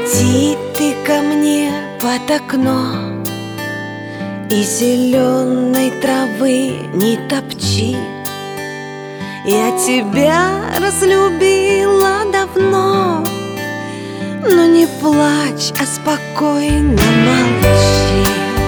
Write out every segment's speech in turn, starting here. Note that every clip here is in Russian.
Подойди ты ко мне под окно и зеленой травы не топчи. Я тебя разлюбила давно, но не плачь, а спокойно молчи.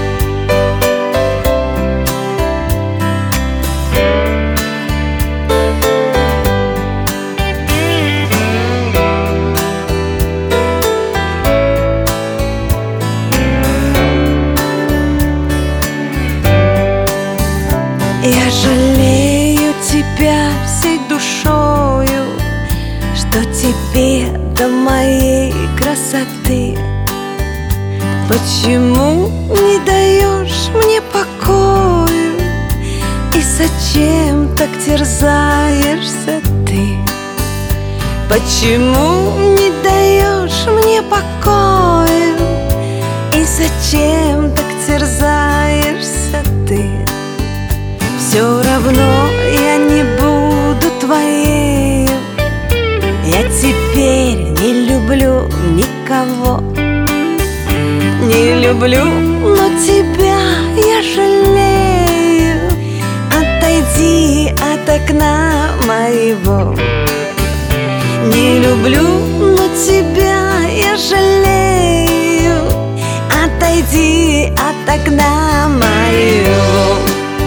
Я жалею тебя всей душою, что тебе до моей красоты. Почему не даешь мне покою, и зачем так терзаешься ты? Почему не даешь мне покою, и зачем так терзаешься ты? Все равно я не буду твоею. Я теперь не люблю никого. Не люблю, но тебя я жалею. Отойди от окна моего. Не люблю, но тебя я жалею. Отойди от окна моего.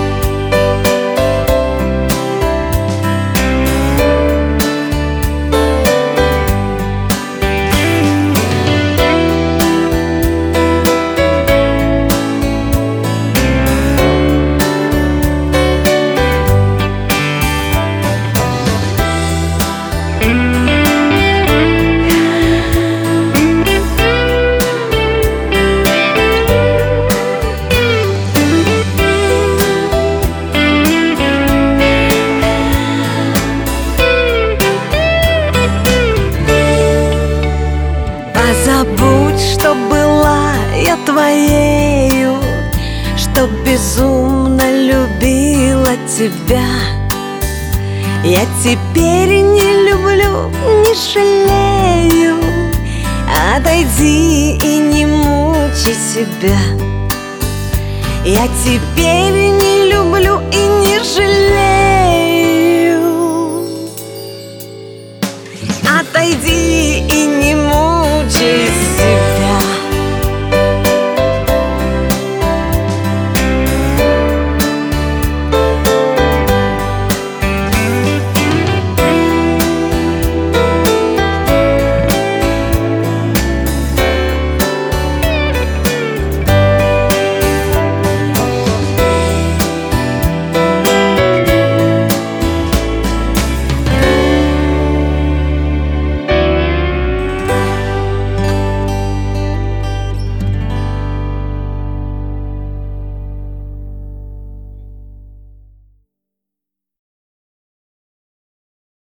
Забудь, что была я твоею, что безумно любила тебя. Я теперь не люблю, не жалею. Отойди и не мучай себя. Я теперь не люблю и не жалею.